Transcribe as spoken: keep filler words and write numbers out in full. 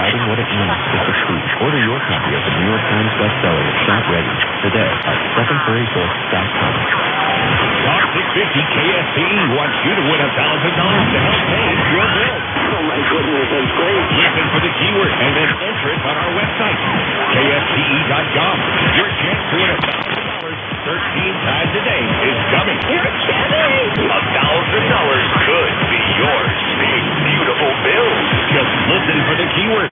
writing what it means with the speech. Order your copy of the New York Times bestseller, Shop Ready, today at second prairie books dot com. Talk six fifty K S P E wants you to win one thousand dollars to help pay your bill. Oh, my goodness, that's great. Listen for the keyword and then enter it on our website, K S P E dot com.